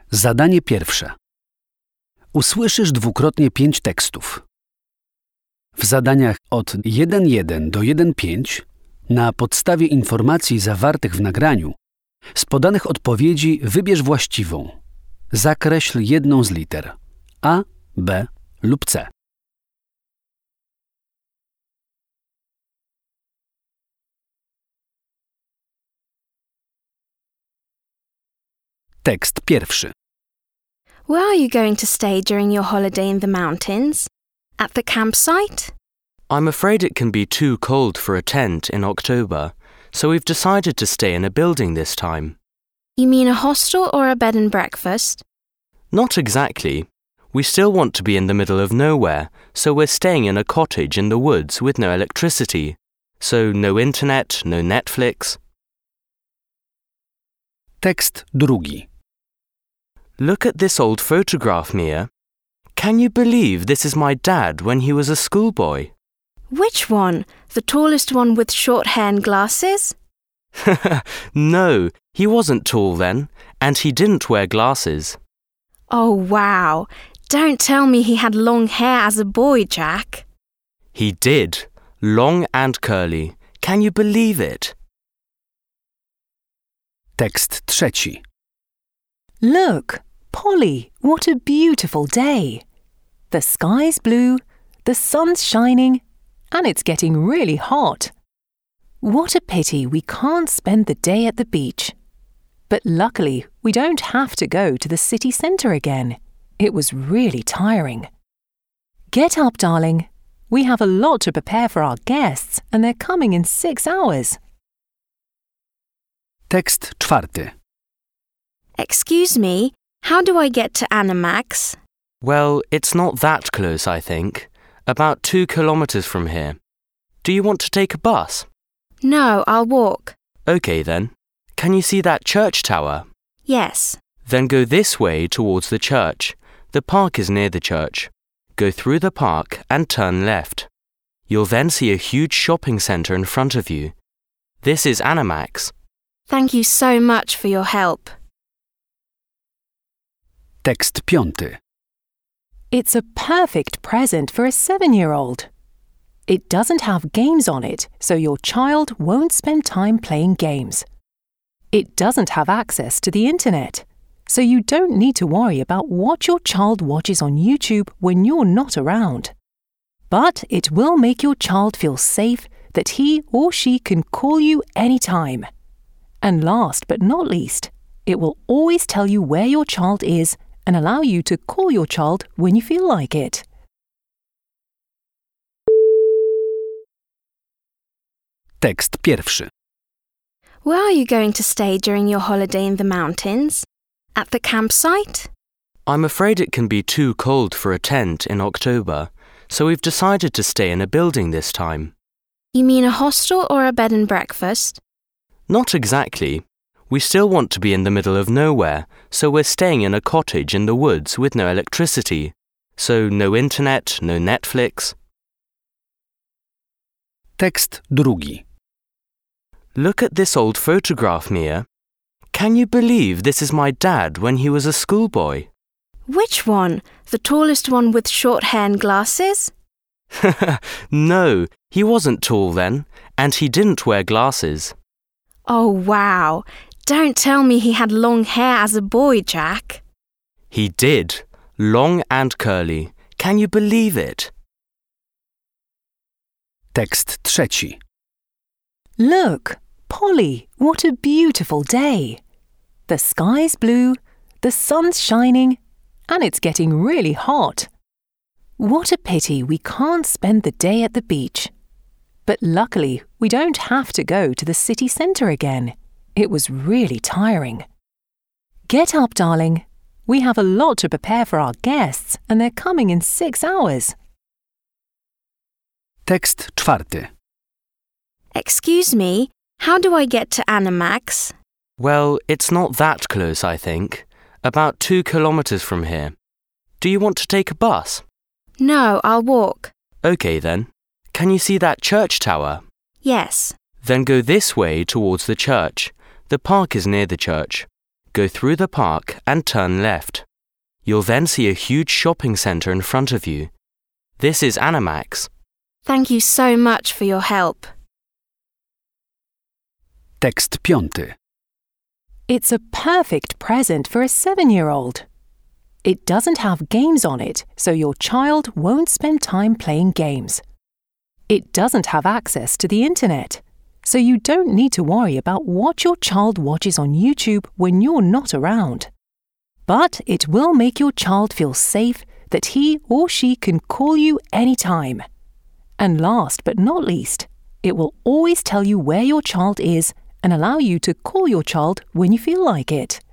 Zadanie pierwsze. Usłyszysz dwukrotnie 5 tekstów. W zadaniach od 1.1 do 1.5 na podstawie informacji zawartych w nagraniu z podanych odpowiedzi wybierz właściwą. Zakreśl jedną z liter A, B lub C. Tekst pierwszy. Where are you going to stay during your holiday in the mountains? At the campsite? I'm afraid it can be too cold for a tent in October, so we've decided to stay in a building this time. You mean a hostel or a bed and breakfast? Not exactly. We still want to be in the middle of nowhere, so we're staying in a cottage in the woods with no electricity. So no internet, no Netflix. Tekst drugi. Look at this old photograph, Mia. Can you believe this is my dad when he was a schoolboy? Which one? The tallest one with short hair and glasses? No, he wasn't tall then, and he didn't wear glasses. Oh, wow. Don't tell me he had long hair as a boy, Jack. He did. Long and curly. Can you believe it? Tekst trzeci. Look, Polly, what a beautiful day. The sky's blue, the sun's shining, and it's getting really hot. What a pity we can't spend the day at the beach. But luckily, we don't have to go to the city centre again. It was really tiring. Get up, darling. We have a lot to prepare for our guests, and they're coming in 6 hours. Tekst czwarty. Excuse me, how do I get to Animax? Well, it's not that close, I think. About 2 kilometers from here. Do you want to take a bus? No, I'll walk. Okay then. Can you see that church tower? Yes. Then go this way towards the church. The park is near the church. Go through the park and turn left. You'll then see a huge shopping centre in front of you. This is Animax. Thank you so much for your help. Tekst piąty. It's a perfect present for a 7-year-old. It doesn't have games on it, so your child won't spend time playing games. It doesn't have access to the internet, so you don't need to worry about what your child watches on YouTube when you're not around. But it will make your child feel safe that he or she can call you anytime. And last but not least, it will always tell you where your child is and allow you to call your child when you feel like it. Tekst pierwszy. Where are you going to stay during your holiday in the mountains? At the campsite? I'm afraid it can be too cold for a tent in October, so we've decided to stay in a building this time. You mean a hostel or a bed and breakfast? Not exactly. We still want to be in the middle of nowhere, so we're staying in a cottage in the woods with no electricity. So no internet, no Netflix. Tekst drugi. Look at this old photograph, Mia. Can you believe this is my dad when he was a schoolboy? Which one? The tallest one with short hair and glasses? No, he wasn't tall then, and he didn't wear glasses. Oh, wow. Don't tell me he had long hair as a boy, Jack. He did. Long and curly. Can you believe it? Tekst trzeci. Look, Polly, what a beautiful day. The sky's blue, the sun's shining, and it's getting really hot. What a pity we can't spend the day at the beach. But luckily, we don't have to go to the city centre again. It was really tiring. Get up, darling. We have a lot to prepare for our guests, and they're coming in 6 hours. Tekst czwarty. Excuse me, how do I get to Animax? Well, it's not that close, I think. About 2 kilometers from here. Do you want to take a bus? No, I'll walk. Okay then. Can you see that church tower? Yes. Then go this way towards the church. The park is near the church. go through the park and turn left. You'll then see a huge shopping centre in front of you. This is Animax. Thank you so much for your help. Tekst 5. It's a perfect present for a 7-year-old. It doesn't have games on it, so your child won't spend time playing games. It doesn't have access to the internet, so you don't need to worry about what your child watches on YouTube when you're not around. But it will make your child feel safe that he or she can call you anytime. And last but not least, it will always tell you where your child is and allow you to call your child when you feel like it.